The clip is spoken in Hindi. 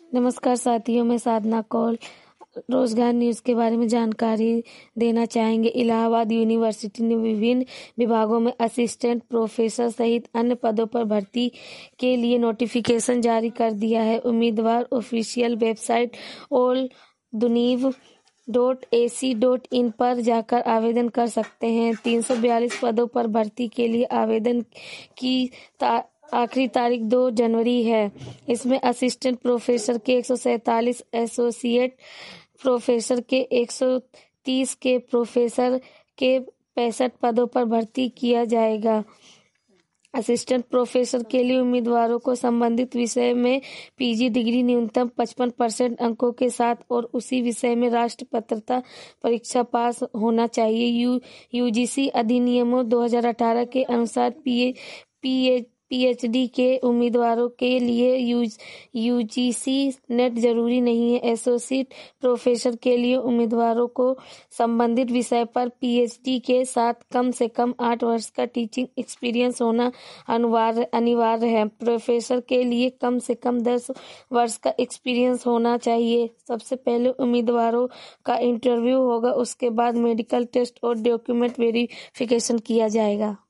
नमस्कार साथियों, मैं साधना कौल रोजगार न्यूज के बारे में जानकारी देना चाहेंगे। इलाहाबाद यूनिवर्सिटी ने विभिन्न विभागों में असिस्टेंट प्रोफेसर सहित अन्य पदों पर भर्ती के लिए नोटिफिकेशन जारी कर दिया है। उम्मीदवार ऑफिशियल वेबसाइट olduniv.ac.in पर जाकर आवेदन कर सकते हैं। 342 पदों पर भर्ती के लिए आवेदन की आखिरी तारीख 2 जनवरी है। इसमें असिस्टेंट प्रोफेसर के 147, एसोसिएट प्रोफेसर के 130 के प्रोफेसर के 65 पदों पर भर्ती किया जाएगा। असिस्टेंट प्रोफेसर के लिए उम्मीदवारों को संबंधित विषय में पीजी डिग्री न्यूनतम 55% अंकों के साथ और उसी विषय में राष्ट्रपत्रता परीक्षा पास होना चाहिए। यूजीसी अधिनियमों 2018 के अनुसार पीएचडी के उम्मीदवारों के लिए यूजीसी नेट जरूरी नहीं है। एसोसिएट प्रोफेसर के लिए उम्मीदवारों को संबंधित विषय पर पीएचडी के साथ कम से कम 8 वर्ष का टीचिंग एक्सपीरियंस होना अनिवार्य है। प्रोफेसर के लिए कम से कम 10 वर्ष का एक्सपीरियंस होना चाहिए। सबसे पहले उम्मीदवारों का इंटरव्यू होगा, उसके बाद मेडिकल टेस्ट और डॉक्यूमेंट वेरिफिकेशन किया जाएगा।